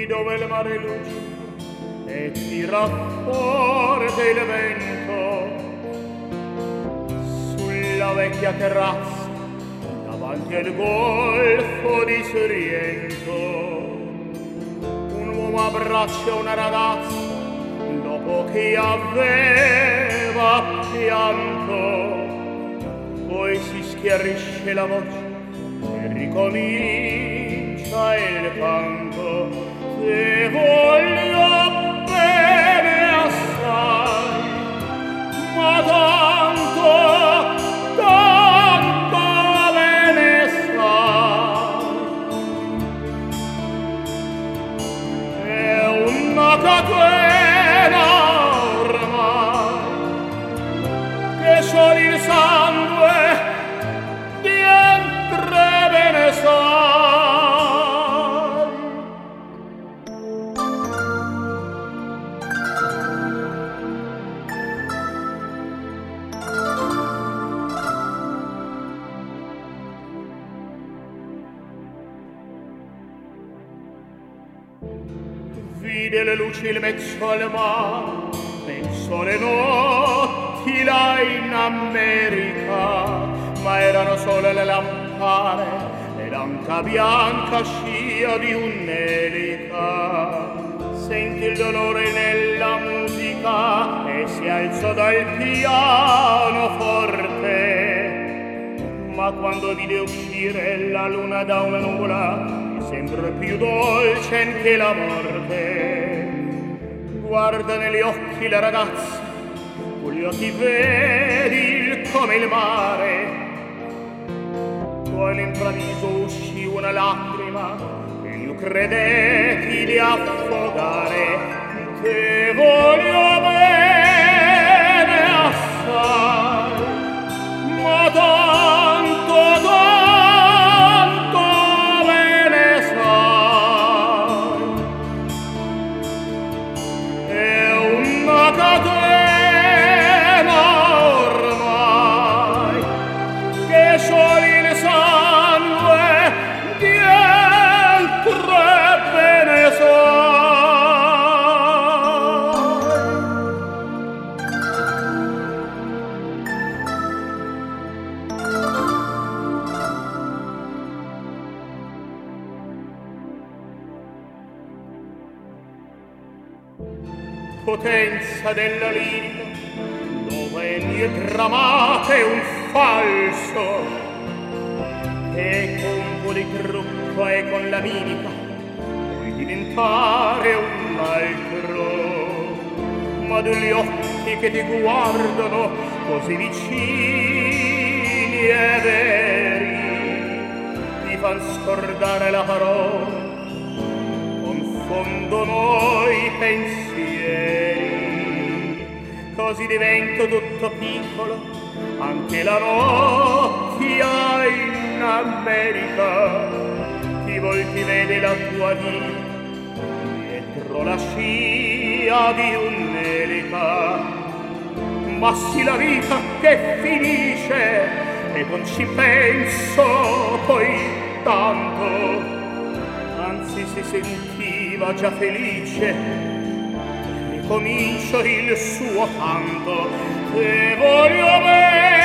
dove il mare luccica e tira forte il vento sulla vecchia terrazza davanti al golfo di Sorrento. Un uomo abbraccia una ragazza dopo che aveva pianto, poi si schiarisce la voce e ricomincia il canto. Te voglio bene assai, ma tanto, tanto bene sai. È una catena ormai che solo il sangue dietro bene sai. Vide le luci in mezzo al mare, pensò le notti là in America, ma erano solo le lampare e l'anca bianca scia di un'elica. Sentì il dolore nella musica e si alzò dal pianoforte, ma quando vide uscire la luna da una nuvola sempre più dolce anche la morte. Guarda negli occhi la ragazza, con gli occhi vedi come il mare. Poi all'improvviso uscì una lacrima e io credetti di affogare. Te voglio bene assai, ma tanto, tanto bene sai. È una catena ormai che solo il sangue dietro bene sai. Potenza della lirica, dove ogni drammato è un falso, e con un po' di trucco e con la mimica puoi diventare un altro. Ma degli occhi che ti guardano così vicini e veri ti fan scordare la parola, confondono i pensieri, così divento tutto piccolo, anche la notte in America. Ti volti vede la tua vita dietro la scia di un'elica, ma sì la vita che finisce e non ci penso poi tanto, anzi si sentiva già felice, ricomincio il suo canto. Te voglio bene